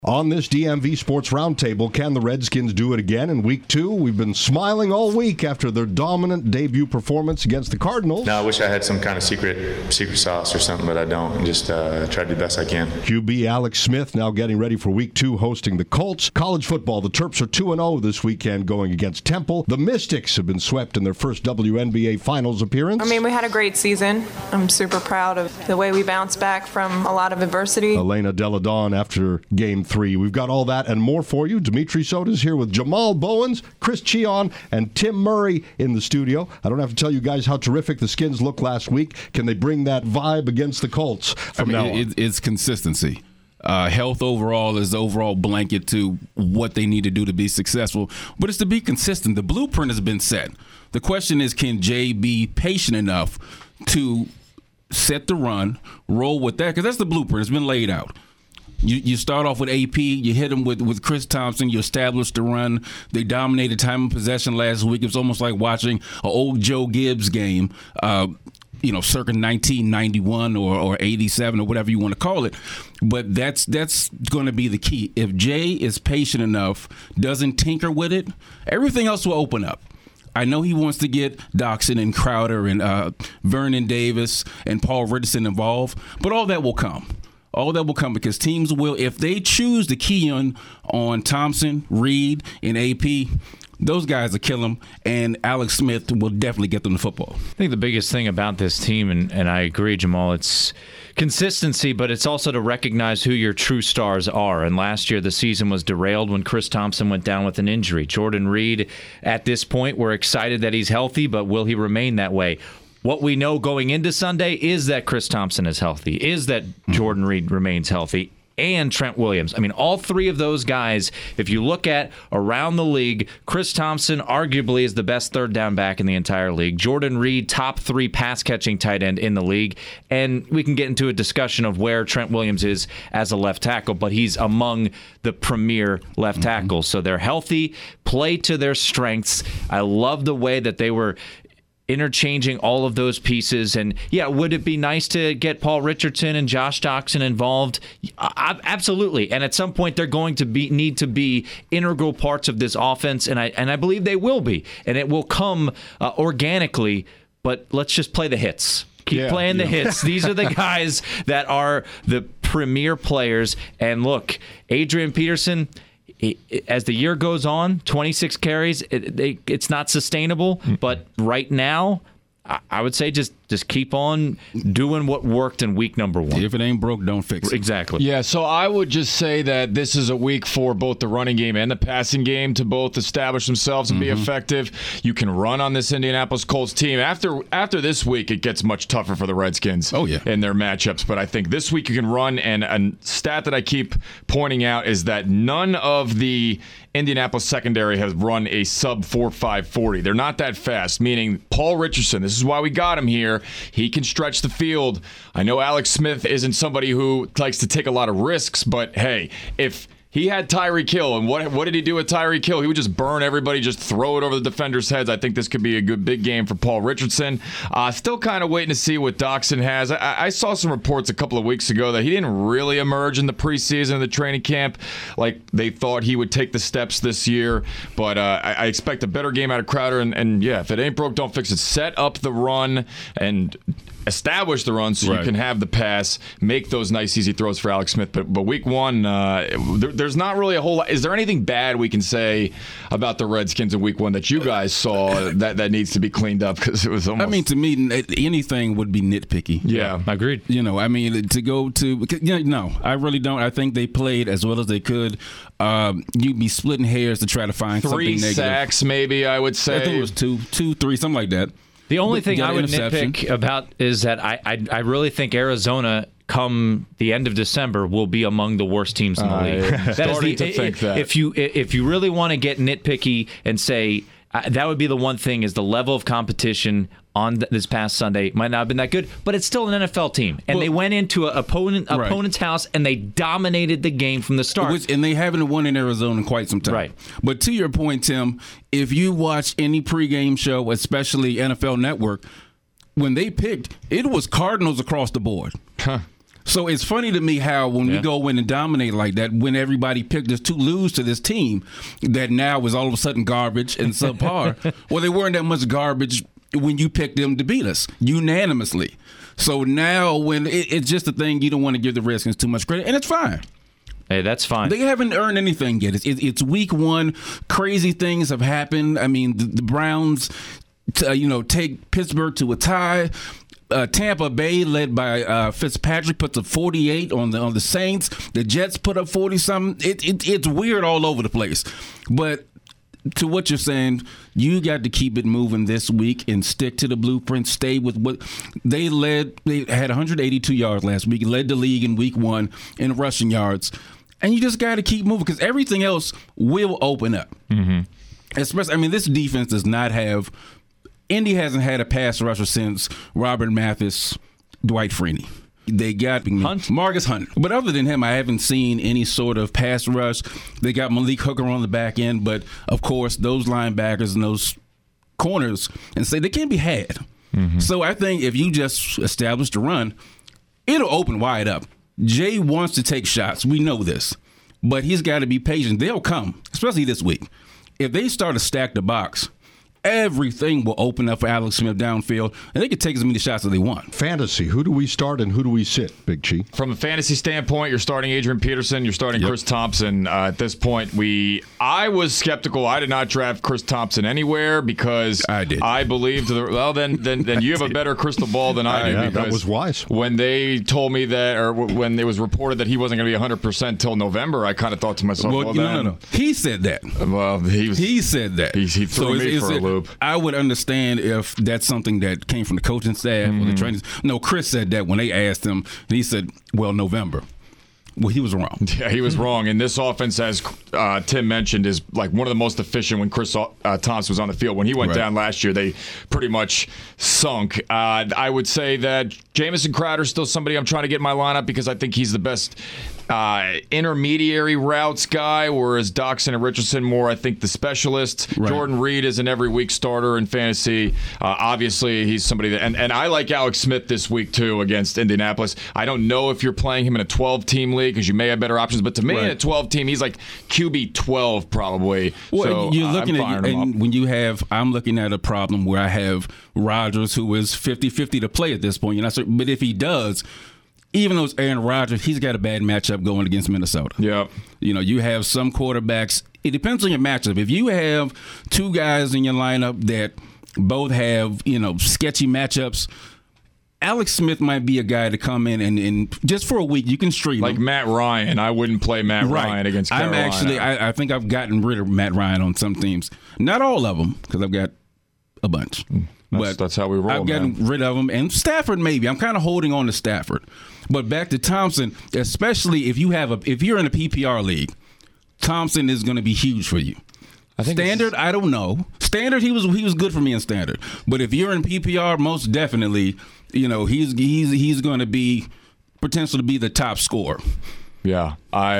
On this DMV Sports Roundtable, can the Redskins do it again in Week 2? We've been smiling all week after their dominant debut performance against the Cardinals. No, I wish I had some kind of secret sauce or something, but I don't. Just try to do the best I can. QB Alex Smith now getting ready for Week 2 hosting the Colts. College football, the Terps are 2-0 this weekend going against Temple. The Mystics have been swept in their first WNBA Finals appearance. I mean, we had a great season. I'm super proud of the way we bounced back from a lot of adversity. Elena Deladon after Game 3. We've got all that and more for you. Dimitri Sota's here with Jamal Bowens, Chris Cheon, and Tim Murray in the studio. I don't have to tell you guys how terrific the Skins looked last week. Can they bring that vibe against the Colts from now on? It's consistency. Health overall is the overall blanket to what they need to do to be successful. But it's to be consistent. The blueprint has been set. The question is, can Jay be patient enough to set the run, roll with that? Because that's the blueprint. It's been laid out. You start off with AP, you hit them with Chris Thompson, you establish the run. They dominated time of possession last week. It was almost like watching an old Joe Gibbs game, circa 1991 or 87 or whatever you want to call it. But that's going to be the key. If Jay is patient enough, doesn't tinker with it, everything else will open up. I know he wants to get Doxson and Crowder and Vernon Davis and Paul Richardson involved, but all that will come. All that will come because teams will, if they choose to key on Thompson, Reed, and AP, those guys will kill them, and Alex Smith will definitely get them the football. I think the biggest thing about this team, and I agree, Jamal, it's consistency, but it's also to recognize who your true stars are. And last year, the season was derailed when Chris Thompson went down with an injury. Jordan Reed, at this point, we're excited that he's healthy, but will he remain that way? What we know going into Sunday is that Chris Thompson is healthy, is that Jordan Reed remains healthy, and Trent Williams. I mean, all three of those guys, if you look at around the league, Chris Thompson arguably is the best third down back in the entire league. Jordan Reed, top 3 pass-catching tight end in the league. And we can get into a discussion of where Trent Williams is as a left tackle, but he's among the premier left tackles. So they're healthy, play to their strengths. I love the way that they were interchanging all of those pieces. And yeah, would it be nice to get Paul Richardson and Josh Doxson involved? Absolutely. And at some point they're going to need to be integral parts of this offense, and I believe they will be, and it will come organically. But let's just play the hits. Keep playing the hits. These are the guys that are the premier players. And look, Adrian Peterson, as the year goes on, 26 carries, it's not sustainable. But right now, I would say just keep on doing what worked in week number 1. If it ain't broke, don't fix it. Exactly. Yeah, so I would just say that this is a week for both the running game and the passing game to both establish themselves and be effective. You can run on this Indianapolis Colts team. After this week, it gets much tougher for the Redskins in their matchups. But I think this week you can run, and a stat that I keep pointing out is that none of the Indianapolis secondary has run a sub 4.5 40. They're not that fast, meaning Paul Richardson, this is why we got him here. He can stretch the field. I know Alex Smith isn't somebody who likes to take a lot of risks, but hey, if he had Tyreek Hill, and what did he do with Tyreek Hill? He would just burn everybody, just throw it over the defenders' heads. I think this could be a good big game for Paul Richardson. Still kind of waiting to see what Doxson has. I saw some reports a couple of weeks ago that he didn't really emerge in the preseason and the training camp like they thought he would take the steps this year. But I expect a better game out of Crowder. And yeah, if it ain't broke, don't fix it. Set up the run and establish the run so you can have the pass, make those nice, easy throws for Alex Smith. But week 1, there's not really a whole lot. Is there anything bad we can say about the Redskins in week 1 that you guys saw that needs to be cleaned up? Because it was almost... I mean, to me, anything would be nitpicky. Yeah, agreed. To go to... no, I really don't. I think they played as well as they could. You'd be splitting hairs to try to find something negative. 3 sacks, maybe, I would say. I think it was 2, 3, something like that. The only thing I would nitpick about is that I really think Arizona, come the end of December, will be among the worst teams in the league. Starting to think that. If you really want to get nitpicky and say that would be the one thing, is the level of competition on this past Sunday might not have been that good, but it's still an NFL team, and they went into an opponent's house and they dominated the game from the start. And they haven't won in Arizona in quite some time. Right. But to your point, Tim, if you watch any pregame show, especially NFL Network, when they picked, it was Cardinals across the board. So it's funny to me how when we go in and dominate like that, when everybody picked us to lose to this team that now was all of a sudden garbage and subpar. Well, they weren't that much garbage when you picked them to beat us unanimously. So now when it's just a thing, you don't want to give the Redskins too much credit, and it's fine. Hey, that's fine. They haven't earned anything yet. It's week one. Crazy things have happened. I mean, the Browns, take Pittsburgh to a tie. Tampa Bay, led by Fitzpatrick, puts up 48 on the Saints. The Jets put up 40-something. It's weird all over the place. But to what you're saying, you got to keep it moving this week and stick to the blueprint. Stay with what they led. They had 182 yards last week, led the league in week one in rushing yards. And you just got to keep moving because everything else will open up. Mm-hmm. Especially, this defense does not have – Indy hasn't had a pass rusher since Robert Mathis, Dwight Freeney. They got Marcus Hunt. But other than him, I haven't seen any sort of pass rush. They got Malik Hooker on the back end. But, of course, those linebackers and those corners, and say they can't be had. Mm-hmm. So I think if you just establish the run, it'll open wide up. Jay wants to take shots. We know this. But he's got to be patient. They'll come, especially this week. If they start to stack the box, everything will open up for Alex Smith downfield, and they can take as many shots as they want. Fantasy, who do we start and who do we sit, Big Chi? From a fantasy standpoint, you're starting Adrian Peterson, you're starting Chris Thompson. At this point, I was skeptical. I did not draft Chris Thompson anywhere because I believed. Then you have a better crystal ball than I do. Yeah, that was wise. When they told me that, or when it was reported that he wasn't going to be 100% till November, I kind of thought to myself, no. He said that. Well, he said that. He threw me for a loop. I would understand if that's something that came from the coaching staff or the trainers. No, Chris said that when they asked him, and he said, well, November. Well, he was wrong. Yeah, he was wrong. And this offense, as Tim mentioned, is like one of the most efficient when Chris Thompson was on the field. When he went down last year, they pretty much sunk. I would say that Jamison Crowder is still somebody I'm trying to get in my lineup because I think he's the best intermediary routes guy, whereas Doxson and Richardson more, I think, the specialists. Right. Jordan Reed is an every week starter in fantasy. Obviously, he's somebody that, and I like Alex Smith this week too against Indianapolis. I don't know if you're playing him in a 12-team league because you may have better options, but to me, in a 12-team, he's like QB 12 probably. Well, so you're looking at when you have, I'm looking at a problem where I have Rodgers who is 50-50 to play at this point. But if he does, even though it's Aaron Rodgers, he's got a bad matchup going against Minnesota. Yeah. You have some quarterbacks. It depends on your matchup. If you have two guys in your lineup that both have, sketchy matchups, Alex Smith might be a guy to come in and just for a week you can stream like him. Matt Ryan. I wouldn't play Matt Ryan against Carolina. I think I've gotten rid of Matt Ryan on some teams. Not all of them because I've got a bunch. That's how we roll. I've gotten rid of them. And Stafford maybe. I'm kind of holding on to Stafford. But back to Thompson, especially if you're in a PPR league, Thompson is going to be huge for you. Standard, I don't know. Standard, he was good for me in Standard. But if you're in PPR, most definitely, he's going to be potential to be the top scorer. Yeah.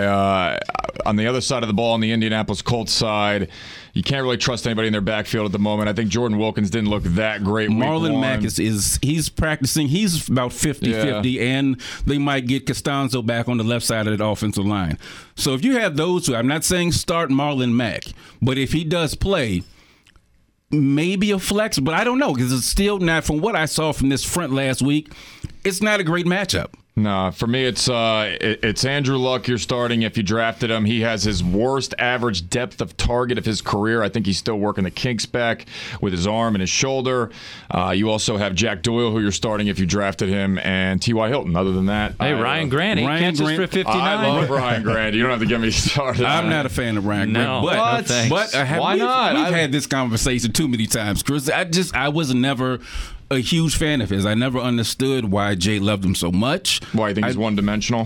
On the other side of the ball, on the Indianapolis Colts side, you can't really trust anybody in their backfield at the moment. I think Jordan Wilkins didn't look that great week Marlon one. Mack he's practicing. He's about 50-50, and they might get Costanzo back on the left side of that offensive line. So if you have those two, I'm not saying start Marlon Mack, but if he does play, maybe a flex, but I don't know because it's still not, from what I saw from this front last week, it's not a great matchup. No, for me, it's Andrew Luck you're starting if you drafted him. He has his worst average depth of target of his career. I think he's still working the kinks back with his arm and his shoulder. You also have Jack Doyle, who you're starting if you drafted him, and T.Y. Hilton. Other than that, Ryan Grant, he catches for 59. I love Ryan Grant. You don't have to get me started. I'm not a fan of Ryan Grant. But why not? We've had this conversation too many times, Chris. I was never a huge fan of his. I never understood why Jay loved him so much. Why, you think he's one-dimensional?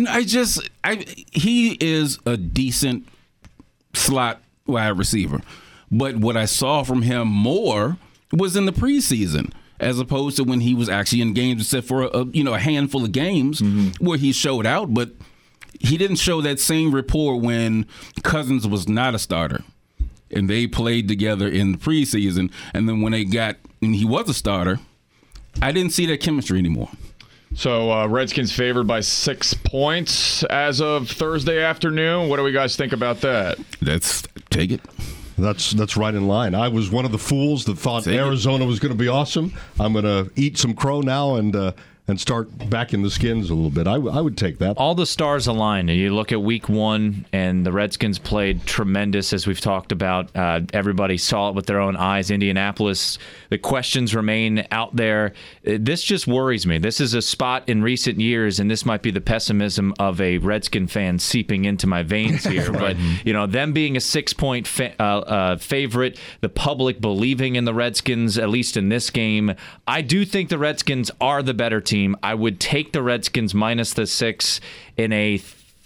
He is a decent slot wide receiver. But what I saw from him more was in the preseason, as opposed to when he was actually in games, except for a handful of games where he showed out. But he didn't show that same rapport when Cousins was not a starter. And they played together in the preseason. And then when he was a starter, I didn't see that chemistry anymore. So Redskins favored by 6 points as of Thursday afternoon. What do we guys think about that? Let's take it. That's right in line. I was one of the fools that thought Arizona was going to be awesome. I'm going to eat some crow now and start backing the Skins a little bit. I would take that. All the stars align. You look at week 1, and the Redskins played tremendous, as we've talked about. Everybody saw it with their own eyes. Indianapolis, the questions remain out there. This just worries me. This is a spot in recent years, and this might be the pessimism of a Redskin fan seeping into my veins here. But, them being a 6-point favorite, the public believing in the Redskins, at least in this game, I do think the Redskins are the better team. I would take the Redskins minus the 6 in a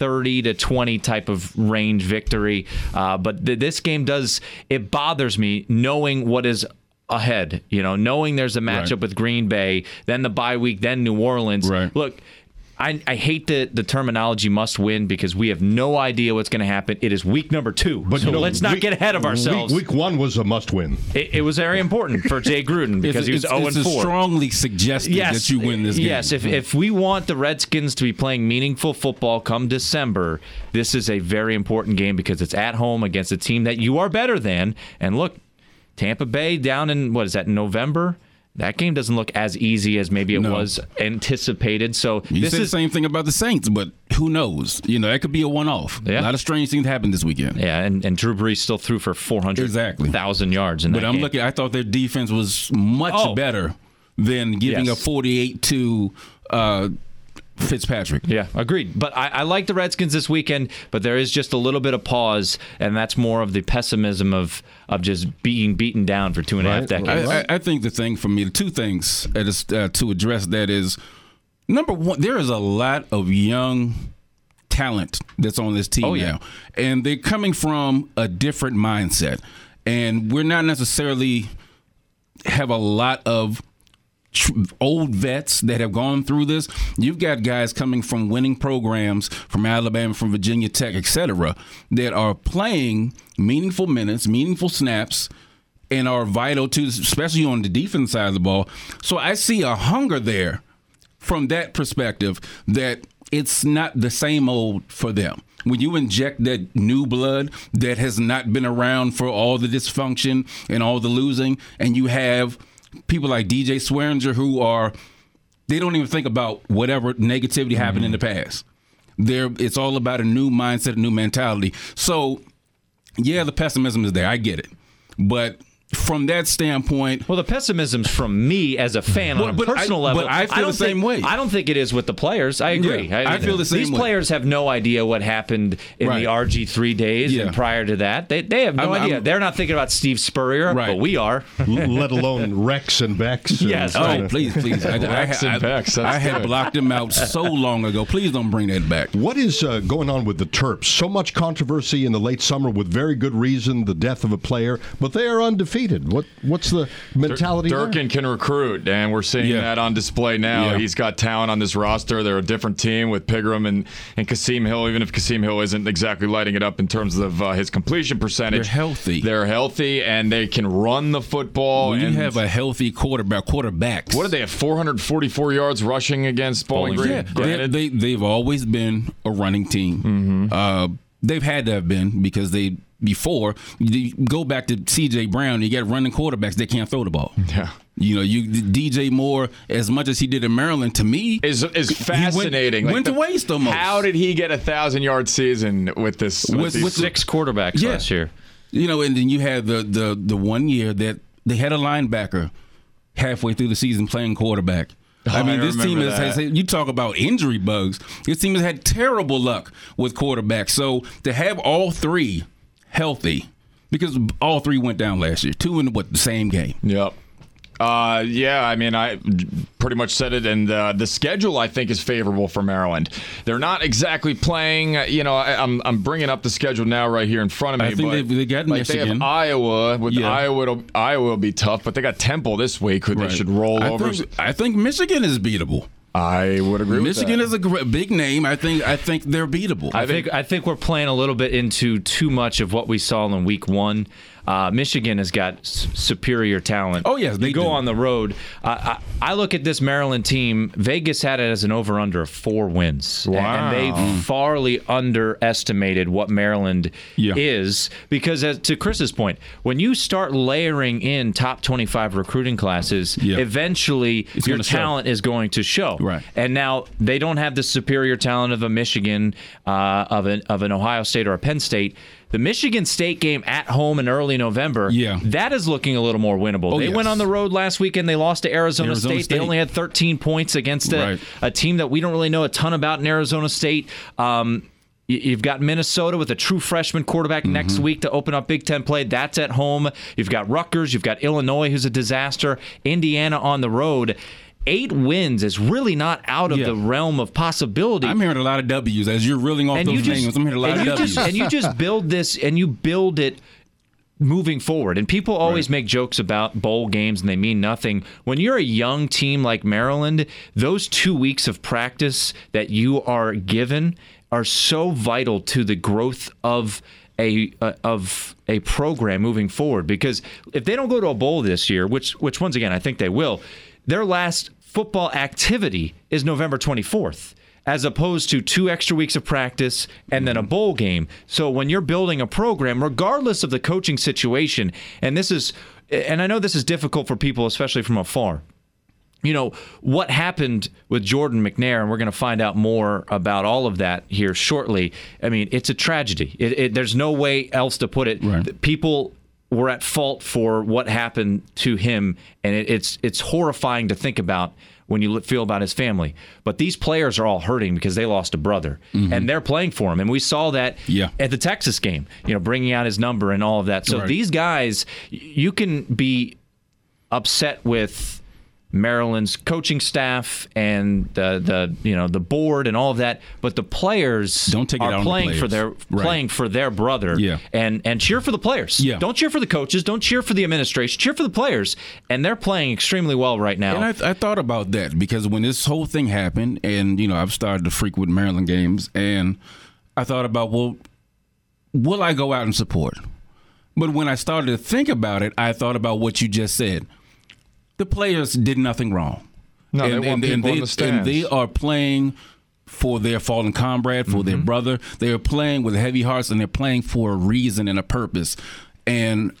30-20 type of range victory. But this game it bothers me knowing what is ahead. Knowing there's a matchup with Green Bay, then the bye week, then New Orleans. Right. Look, I hate the terminology must win because we have no idea what's going to happen. It is week number 2. But let's not get ahead of ourselves. Week 1 was a must-win. It was very important for Jay Gruden because he was 0-4. It's strongly suggested that you win this game. Yes, if we want the Redskins to be playing meaningful football come December, this is a very important game because it's at home against a team that you are better than. And look, Tampa Bay down in, November? That game doesn't look as easy as maybe it was anticipated. So you said the same thing about the Saints, but who knows? That could be a one-off. Yeah. A lot of strange things happened this weekend. Yeah, and Drew Brees still threw for 400,000 yards in that game. But I'm looking. I thought their defense was much better than giving a 48 to Fitzpatrick. Yeah, agreed. But I like the Redskins this weekend, but there is just a little bit of pause, and that's more of the pessimism of just being beaten down for 2.5 decades. I think the thing for me, the two things to address that is, number one, there is a lot of young talent that's on this team now, and they're coming from a different mindset, and we're not necessarily have a lot of old vets that have gone through this. You've got guys coming from winning programs from Alabama, from Virginia Tech, etc., that are playing meaningful minutes, meaningful snaps, and are vital to, especially on the defense side of the ball. So I see a hunger there from that perspective that it's not the same old for them. When you inject that new blood that has not been around for all the dysfunction and all the losing, and you have people like DJ Swearinger they don't even think about whatever negativity happened in the past. It's all about a new mindset, a new mentality. So, yeah, the pessimism is there. I get it. But from that standpoint... Well, the pessimism's from me as a fan on a personal level. But I feel the same way. I don't think it is with the players. I agree. Yeah, I feel the same way. These players have no idea what happened in the RG3 days and prior to that. They have no idea. They're not thinking about Steve Spurrier, but we are. Let alone Rex and Bex. Yes. Please. I had blocked them out so long ago. Please don't bring that back. What is going on with the Terps? So much controversy in the late summer with very good reason, the death of a player, but they are undefeated. What's the mentality Durkin there? can recruit, and we're seeing that on display now. He's got talent on this roster. They're a different team with Pigram and Kasim Hill, even if Kasim Hill isn't exactly lighting it up in terms of his completion percentage. They're healthy, and they can run the football. When you have a healthy quarterbacks. What do they have, 444 yards rushing against Bowling Green? Yeah, they've always been a running team. Mm-hmm. They've had to have been because before you go back to C.J. Brown, you got running quarterbacks that can't throw the ball. Yeah. DJ Moore, as much as he did in Maryland, to me is fascinating. Went to waste almost. How did he get 1,000-yard season with this? With 6 quarterbacks last year. And then you had the 1 year that they had a linebacker halfway through the season playing quarterback. This team has you talk about injury bugs. This team has had terrible luck with quarterbacks. So to have all 3 healthy, because all 3 went down last year, 2 in the same game. Yep. I pretty much said it, and the schedule, I think, is favorable for Maryland. They're not exactly playing, I'm bringing up the schedule now right here in front of me. I think they got Michigan. They have Iowa. Iowa will be tough, but they got Temple this week, who they should roll over. I think Michigan is beatable. I would agree with that. Michigan is a big name. I think they're beatable. I think we're playing a little bit into too much of what we saw in week 1. Michigan has got superior talent. Oh, yes, they go do. on the road. I look at this Maryland team. Vegas had it as an over-under of 4 wins. Wow. And they farly underestimated what Maryland Yeah. is. Because, to Chris's point, when you start layering in top 25 recruiting classes, Yeah. eventually It's your gonna show. talent is going to show. Right. And now they don't have the superior talent of a Michigan, of an Ohio State or a Penn State. The Michigan State game at home in early November, that is looking a little more winnable. They went on the road last weekend. They lost to Arizona State. They only had 13 points against a team that we don't really know a ton about in Arizona State. You've got Minnesota with a true freshman quarterback next week to open up Big Ten play. That's at home. You've got Rutgers. You've got Illinois, who's a disaster. Indiana on the road. 8 wins is really not out of the realm of possibility. I'm hearing a lot of W's as you're reeling off those names. I'm hearing a lot of W's. And you just build this, and you build it moving forward. And people always make jokes about bowl games, and they mean nothing. When you're a young team like Maryland, those 2 weeks of practice that you are given are so vital to the growth of a program moving forward. Because if they don't go to a bowl this year, which once again I think they will, their last football activity is November 24th, as opposed to 2 extra weeks of practice and then a bowl game. So when you're building a program, regardless of the coaching situation, and I know this is difficult for people, especially from afar. You know, what happened with Jordan McNair, and we're going to find out more about all of that here shortly. I mean, it's a tragedy. There's no way else to put it. Right. People were at fault for what happened to him, and it's horrifying to think about when you feel about his family. But these players are all hurting because they lost a brother, and they're playing for him. And we saw that at the Texas game, bringing out his number and all of that. So these guys, you can be upset with Maryland's coaching staff and the board and all of that, but the players are playing for their brother, and cheer for the players. Don't cheer for the coaches, don't cheer for the administration, cheer for the players, and they're playing extremely well right now. And I thought about that because when this whole thing happened, and I've started to frequent Maryland games, and I thought about, well, will I go out and support? But when I started to think about it, I thought about what you just said. The players did nothing wrong. No, they want people in the stands. And they are playing for their fallen comrade, for their brother. They are playing with heavy hearts, and they're playing for a reason and a purpose. And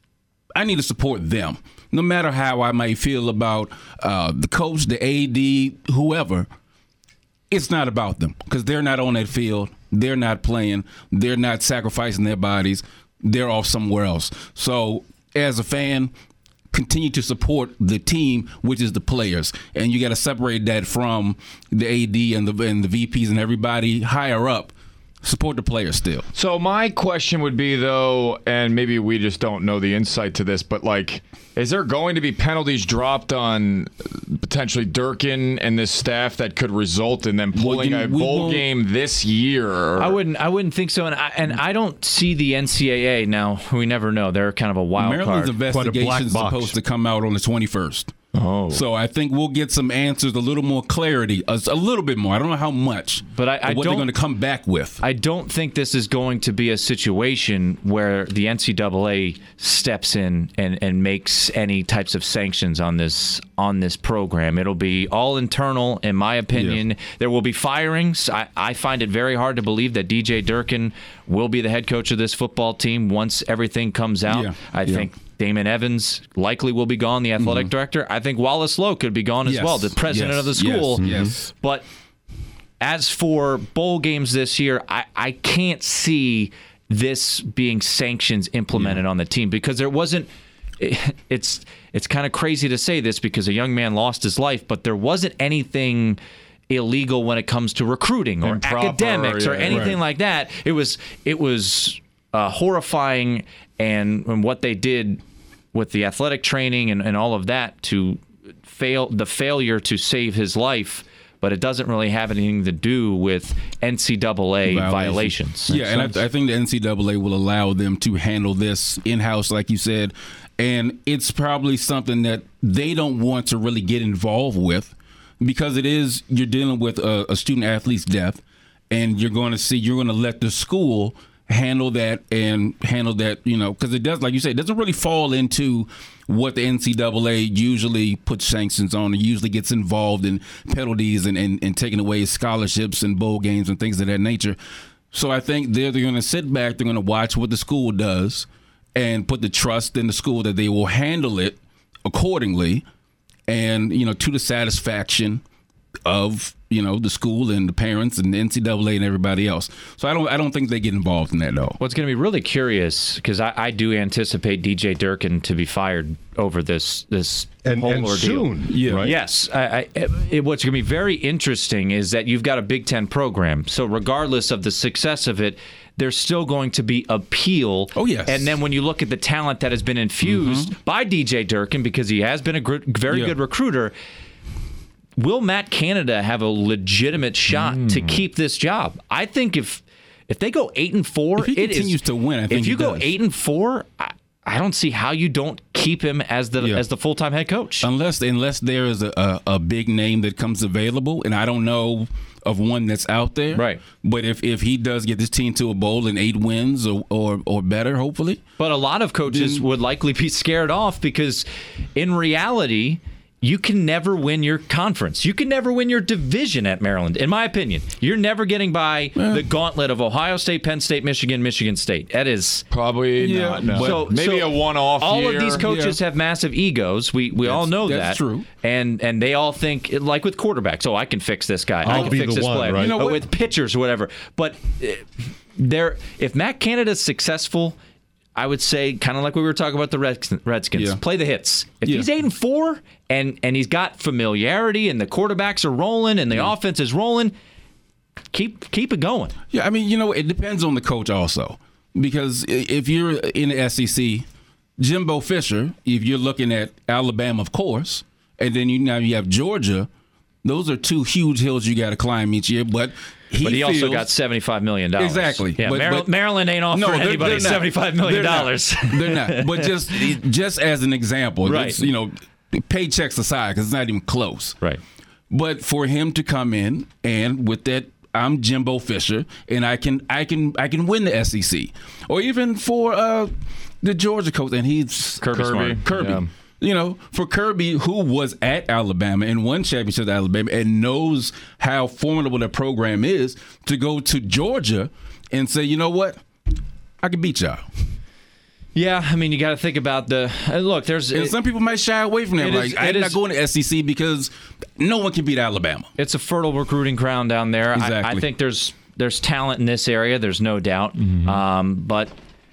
I need to support them. No matter how I might feel about the coach, the AD, whoever, it's not about them because they're not on that field. They're not playing. They're not sacrificing their bodies. They're off somewhere else. So as a fan, continue to support the team, which is the players, and you got to separate that from the AD and the VPs and everybody higher up. Support the players still. So my question would be, though, and maybe we just don't know the insight to this, but is there going to be penalties dropped on potentially Durkin and this staff that could result in them pulling a bowl game this year? I wouldn't think so, and I don't see the NCAA now. We never know; they're kind of a wild Maryland's card. investigation is supposed to come out on the 21st. Oh. So I think we'll get some answers, a little more clarity, a little bit more. I don't know how much, but what they're going to come back with. I don't think this is going to be a situation where the NCAA steps in and makes any types of sanctions on this program. It'll be all internal, in my opinion. Yeah. There will be firings. I find it very hard to believe that DJ Durkin will be the head coach of this football team once everything comes out. Yeah. I think Damon Evans likely will be gone, the athletic director. I think Wallace Lowe could be gone as well, the president of the school. Yes. But as for bowl games this year, I can't see this being sanctions implemented on the team because there wasn't. It's kind of crazy to say this because a young man lost his life, but there wasn't anything illegal when it comes to recruiting or academics or anything like that. It was horrifying, and what they did with the athletic training and all of that to failure to save his life, but it doesn't really have anything to do with NCAA violations. Yeah, and I think the NCAA will allow them to handle this in-house, like you said, and it's probably something that they don't want to really get involved with because you're dealing with a student-athlete's death, and you're going to let the school handle that, because it does, like you say, it doesn't really fall into what the NCAA usually puts sanctions on. It usually gets involved in penalties and taking away scholarships and bowl games and things of that nature. So I think they're going to sit back, they're going to watch what the school does and put the trust in the school that they will handle it accordingly and, to the satisfaction of, the school and the parents and the NCAA and everybody else. So I don't think they get involved in that, though. What's going to be really curious, because I do anticipate DJ Durkin to be fired over this whole ordeal. Soon, yeah. Right? Yes. What's going to be very interesting is that you've got a Big Ten program. So regardless of the success of it, there's still going to be appeal. Oh, yes. And then when you look at the talent that has been infused by DJ Durkin, because he has been a very good recruiter, will Matt Canada have a legitimate shot to keep this job? I think if they go 8-4, if he continues to win, I think if you go 8-4, I don't see how you don't keep him as the full-time head coach. Unless there is a big name that comes available, and I don't know of one that's out there. Right. But if he does get this team to a bowl and 8 wins or better, hopefully. But a lot of coaches would likely be scared off because in reality, you can never win your conference. You can never win your division at Maryland, in my opinion. You're never getting by the gauntlet of Ohio State, Penn State, Michigan State. That is probably not. No. So, maybe a one-off all year. Of these coaches have massive egos. We all know that. That's true. And they all think, like with quarterbacks, I can fix this guy. I I'll can be fix the this one, player. right? With pitchers or whatever. But if Matt Canada's successful, I would say, kind of like we were talking about the Redskins, play the hits. If he's 8-4 and he's got familiarity and the quarterbacks are rolling and the offense is rolling, keep it going. Yeah, I mean, it depends on the coach also. Because if you're in the SEC, Jimbo Fisher, if you're looking at Alabama, of course, and then now you have Georgia, those are 2 huge hills you got to climb each year. But he also got $75 million. Exactly. Yeah, but Maryland ain't offering anybody $75 million. They're not. But just as an example, right. Paychecks aside, because it's not even close. Right. But for him to come in and with that, I'm Jimbo Fisher, and I can win the SEC, or even for the Georgia coach, and he's Kirby. Yeah. For Kirby, who was at Alabama and won championships at Alabama and knows how formidable their program is, to go to Georgia and say, you know what, I can beat y'all. Yeah, I mean, you got to think about look. And some people might shy away from that. I'm not going to SEC because no one can beat Alabama. It's a fertile recruiting ground down there. Exactly. I think there's talent in this area. There's no doubt. But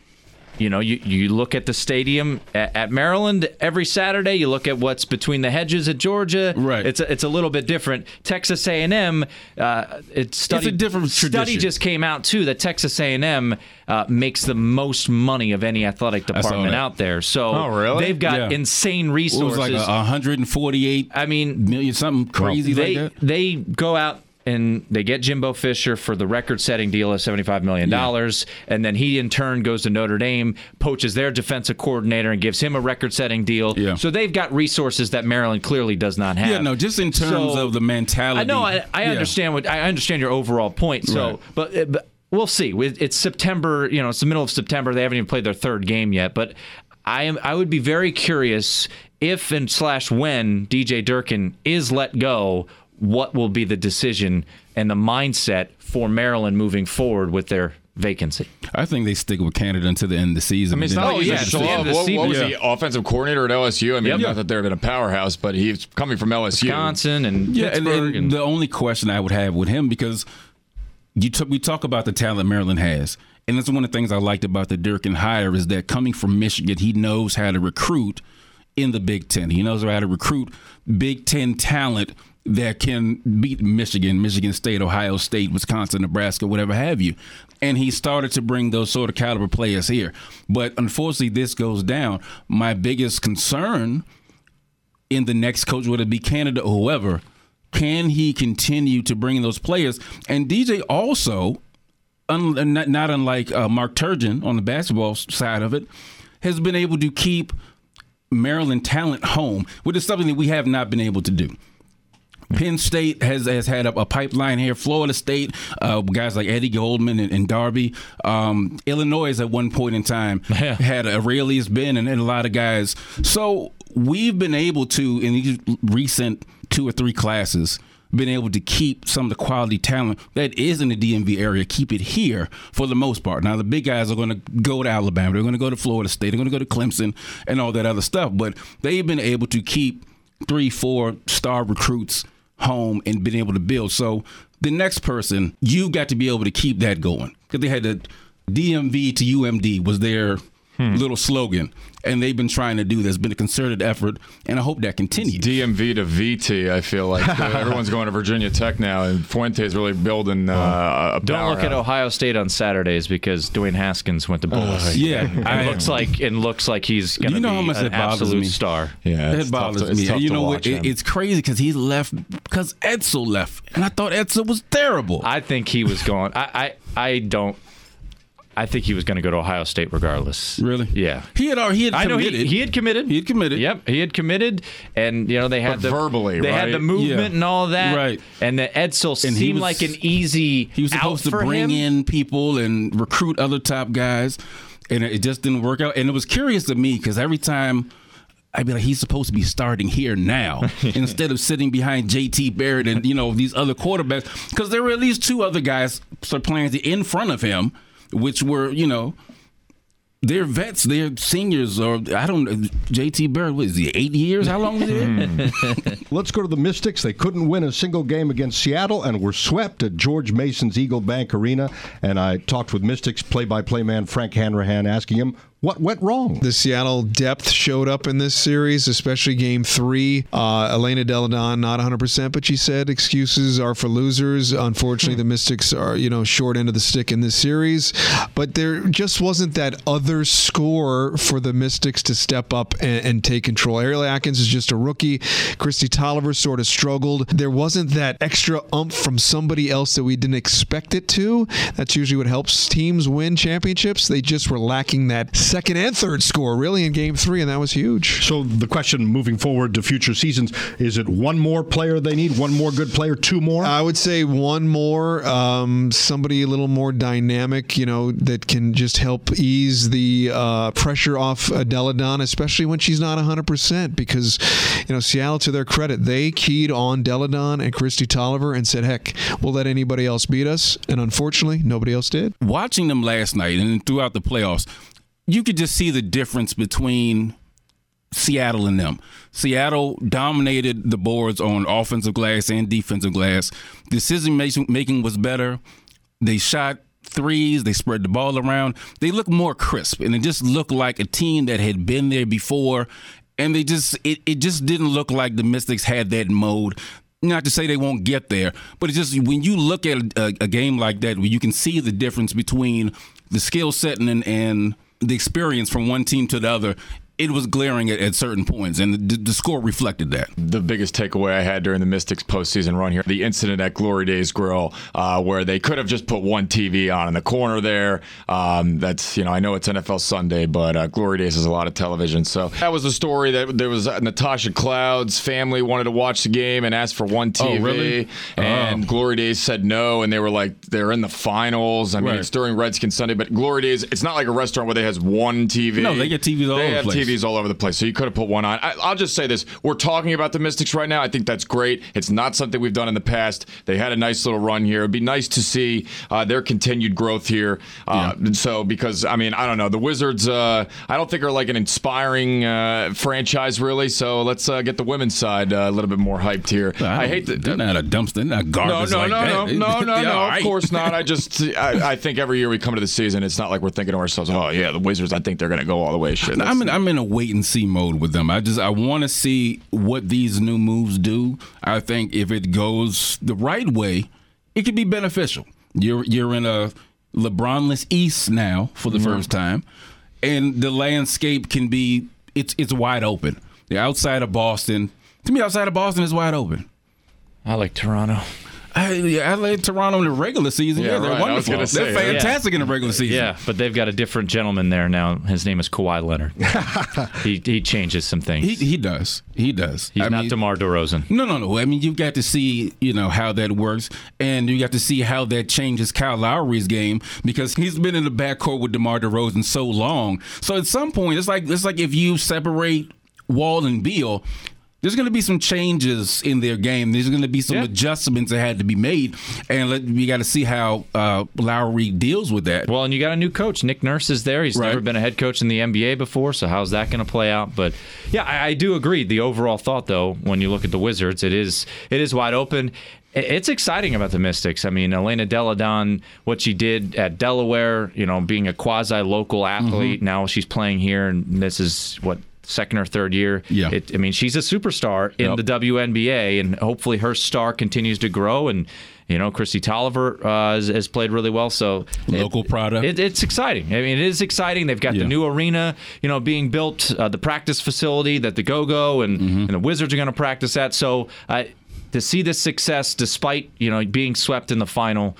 you look at the stadium at Maryland every Saturday. You look at what's between the hedges at Georgia. Right. It's a little bit different. Texas A&M. It's a different tradition. Study just came out too that Texas A&M makes the most money of any athletic department out there. So they've got insane resources. It was like 148. million, something crazy like that. They go out and they get Jimbo Fisher for the record-setting deal of $75 million, and then he in turn goes to Notre Dame, poaches their defensive coordinator, and gives him a record-setting deal. Yeah. So they've got resources that Maryland clearly does not have. Yeah, no, just in terms of the mentality. I know. I understand. I understand your overall point. So, but we'll see. It's September. It's the middle of September. They haven't even played their 3rd game yet. But I would be very curious if and / when DJ Durkin is let go, what will be the decision and the mindset for Maryland moving forward with their vacancy? I think they stick with Canada until the end of the season. I mean, it's not like he's what was he, offensive coordinator at LSU? I mean, not that they've been a powerhouse, but he's coming from LSU. Wisconsin and Pittsburgh. And the only question I would have with him, because we talk about the talent Maryland has, and that's one of the things I liked about the Durkin hire is that coming from Michigan, he knows how to recruit in the Big Ten. He knows how to recruit Big Ten talent that can beat Michigan State, Ohio State, Wisconsin, Nebraska, whatever have you. And he started to bring those sort of caliber players here. But unfortunately, this goes down. My biggest concern in the next coach, whether it be Canada or whoever, can he continue to bring those players? And DJ also, not unlike Mark Turgeon on the basketball side of it, has been able to keep Maryland talent home, which is something that we have not been able to do. Penn State has had a pipeline here. Florida State, guys like Eddie Goldman and Darby. Illinois at one point in time had Aurelius Ben and a lot of guys. So we've been able to, in these recent 2 or 3 classes, been able to keep some of the quality talent that is in the DMV area, keep it here for the most part. Now, the big guys are going to go to Alabama. They're going to go to Florida State. They're going to go to Clemson and all that other stuff. But they've been able to keep 3-4 star recruits home and been able to build. So the next person, you got to be able to keep that going. Because they had the DMV to UMD was their little slogan, and they've been trying to do this. It's been a concerted effort, and I hope that continues. It's DMV to VT, I feel like. Everyone's going to Virginia Tech now, and Fuente's really building a Don't look at Ohio State on Saturdays because Dwayne Haskins went to Bullis. It looks like he's going to be an absolute star. Yeah, it bothers me. You know what? It's crazy because he left because Edsel left, and I thought Edsel was terrible. I think he was going. I think he was going to go to Ohio State regardless. Really? Yeah. He had committed. I know he had committed. He had committed. Yep, he had committed, and they had verbally, they right? had the movement and all of that, right? And the Edsel seemed like an easy. He was supposed to bring in people and recruit other top guys, and it just didn't work out. And it was curious to me because every time I'd be like, he's supposed to be starting here now instead of sitting behind J.T. Barrett and these other quarterbacks, because there were at least 2 other guys playing in front of him, which were, they're vets, they're seniors, or I don't know. J.T. Barrett, what is he, 8 years? How long was he? Let's go to the Mystics. They couldn't win a single game against Seattle and were swept at George Mason's Eagle Bank Arena. And I talked with Mystics play-by-play man Frank Hanrahan, asking him, what went wrong? The Seattle depth showed up in this series, especially Game 3. Elena Delle Donne, not 100%, but she said excuses are for losers. Unfortunately, the Mystics are, short end of the stick in this series. But there just wasn't that other score for the Mystics to step up and take control. Ariel Atkins is just a rookie. Christy Tolliver sort of struggled. There wasn't that extra oomph from somebody else that we didn't expect it to. That's usually what helps teams win championships. They just were lacking that second and third score, really, in Game 3, and that was huge. So the question moving forward to future seasons, is it one more player they need, one more good player, 2 more? I would say one more, somebody a little more dynamic, that can just help ease the pressure off Delle Donne, especially when she's not 100%, because, Seattle, to their credit, they keyed on Delle Donne and Christy Tolliver and said, heck, we'll let anybody else beat us, and unfortunately, nobody else did. Watching them last night and throughout the playoffs, you could just see the difference between Seattle and them. Seattle dominated the boards on offensive glass and defensive glass. Decision making was better. They shot threes. They spread the ball around. They looked more crisp, and it just looked like a team that had been there before. And it just didn't look like the Mystics had that mode. Not to say they won't get there, but it's just when you look at a game like that, where you can see the difference between the skill set and the experience from one team to the other, it was glaring at certain points, and the score reflected that. The biggest takeaway I had during the Mystics postseason run here, the incident at Glory Days Grill, where they could have just put one TV on in the corner there. That's, I know it's NFL Sunday, but Glory Days has a lot of television. So that was a story that there was Natasha Cloud's family wanted to watch the game and asked for one TV. Oh, really? And Glory Days said no, and they were like, they're in the finals. I mean, it's during Redskins Sunday, but Glory Days, it's not like a restaurant where they has one TV. No, they get TVs all over the place. TVs all over the place, so you could have put one on. I'll just say this. We're talking about the Mystics right now. I think that's great. It's not something we've done in the past. They had a nice little run here. It'd be nice to see their continued growth here. So, because, I don't know. The Wizards, I don't think are like an inspiring franchise, really. So let's get the women's side a little bit more hyped here. I hate that. They're not a dumpster. They're not garbage No. Right. Of course not. I think every year we come to the season, it's not like we're thinking to ourselves, oh, yeah, the Wizards, I think they're going to go all the way. Shit. I'm in a wait and see mode with them. I want to see what these new moves do. I think if it goes the right way, it could be beneficial. You're in a LeBron-less East now for the first time, and the landscape can be it's wide open. The outside of Boston, to me, outside of Boston is wide open. I like Toronto. I like Toronto in the regular season. Yeah, they're right. wonderful. They're fantastic in the regular season. Yeah, but they've got a different gentleman there now. His name is Kawhi Leonard. he changes some things. He does. He does. He's not DeMar DeRozan. No. I mean, you've got to see, how that works, and you got to see how that changes Kyle Lowry's game, because he's been in the backcourt with DeMar DeRozan so long. So at some point, it's like if you separate Wall and Beal, there's going to be some changes in their game. There's going to be some adjustments that had to be made, and we got to see how Lowry deals with that. Well, and you got a new coach. Nick Nurse is there. He's never been a head coach in the NBA before, so how's that going to play out? But, yeah, I do agree. The overall thought, though, when you look at the Wizards, it is wide open. It's exciting about the Mystics. I mean, Elena Delle Donne, what she did at Delaware, being a quasi-local athlete, now she's playing here, and this is, second or third year. Yeah. She's a superstar in the WNBA, and hopefully her star continues to grow. And, Chrissy Tolliver has played really well. So local product. It's exciting. I mean, it is exciting. They've got the new arena, being built, the practice facility that the Go-Go and the Wizards are going to practice at. So to see this success, despite being swept in the final,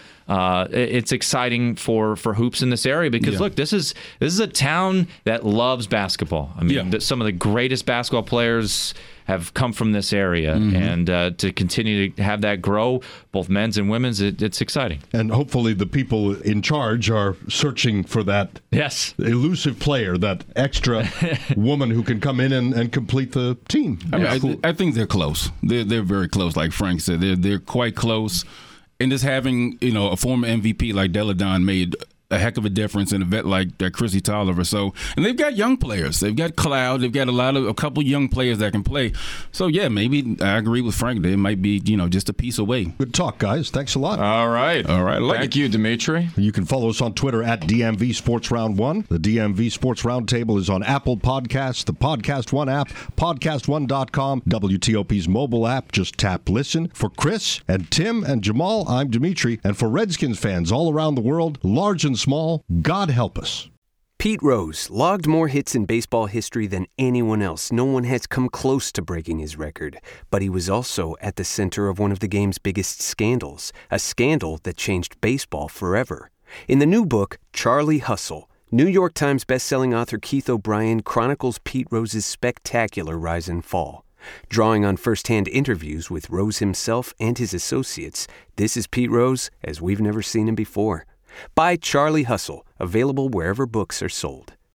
it's exciting for hoops in this area, because look, this is a town that loves basketball. I mean, some of the greatest basketball players have come from this area, and to continue to have that grow, both men's and women's, it's exciting. And hopefully the people in charge are searching for that elusive player, that extra woman who can come in and complete the team. I think they're close. They're very close, like Frank said. They're quite close. And just having, a former MVP like Delle Donne made a heck of a difference in a vet like Chrissy Tolliver. So, and they've got young players. They've got Cloud. They've got a couple young players that can play. So, yeah, maybe I agree with Frank. They might be, just a piece away. Good talk, guys. Thanks a lot. All right. Thank you, Dimitri. You can follow us on Twitter at DMV Sports Round 1. The DMV Sports Roundtable is on Apple Podcasts, the Podcast One app, podcast1.com, WTOP's mobile app. Just tap listen. For Chris and Tim and Jamal, I'm Dimitri. And for Redskins fans all around the world, large and small, God help us. Pete Rose logged more hits in baseball history than anyone else. No one has come close to breaking his record. But he was also at the center of one of the game's biggest scandals, a scandal that changed baseball forever. In the new book, Charlie Hustle, New York Times bestselling author Keith O'Brien chronicles Pete Rose's spectacular rise and fall. Drawing on first-hand interviews with Rose himself and his associates, this is Pete Rose as we've never seen him before. Buy Charlie Hustle, available wherever books are sold.